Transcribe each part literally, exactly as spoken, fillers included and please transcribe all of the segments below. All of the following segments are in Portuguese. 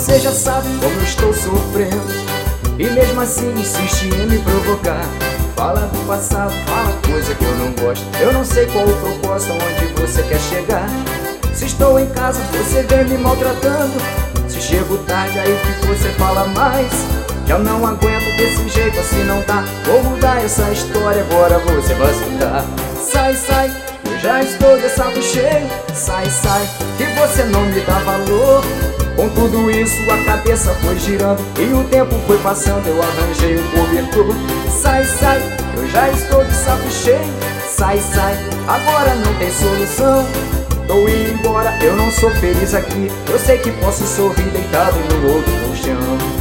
Você já sabe como eu estou sofrendo e mesmo assim insiste em me provocar. Fala do passado, fala coisa que eu não gosto. Eu não sei qual o propósito, aonde você quer chegar. Se estou em casa, você vem me maltratando. Se chego tarde, aí que você fala mais. Já não aguento desse jeito, assim não dá. Vou mudar essa história, agora você vai escutar. Sai, sai, eu já estou de saco cheio. Sai, sai, que você não me dá valor. Com tudo isso a cabeça foi girando e o tempo foi passando, eu arranjei um cobertor. Sai, sai, eu já estou de saco cheio. Sai, sai, agora não tem solução. Tô indo embora, eu não sou feliz aqui. Eu sei que posso sorrir deitado no outro colchão.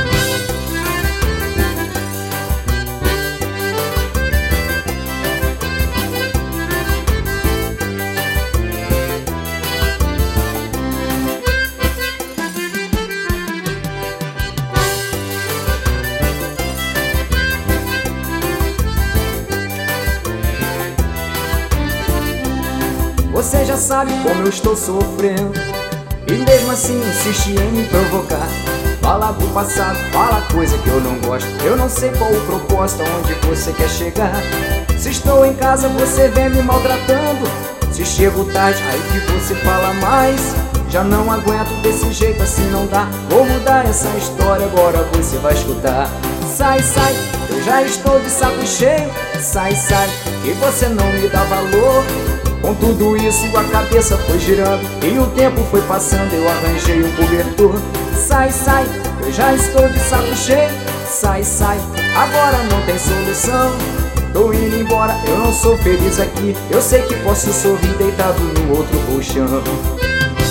Você já sabe como eu estou sofrendo e mesmo assim insiste em me provocar. Fala do passado, fala coisa que eu não gosto. Eu não sei qual o propósito, aonde você quer chegar. Se estou em casa, você vem me maltratando. Se chego tarde, aí que você fala mais. Já não aguento desse jeito, assim não dá. Vou mudar essa história, agora você vai escutar. Sai, sai, eu já estou de saco cheio. Sai, sai, que você não me dá valor. Com tudo isso a cabeça foi girando e o tempo foi passando, eu arranjei um cobertor. Sai, sai, eu já estou de saco cheio. Sai, sai, agora não tem solução. Tô indo embora, eu não sou feliz aqui. Eu sei que posso sorrir deitado no outro colchão.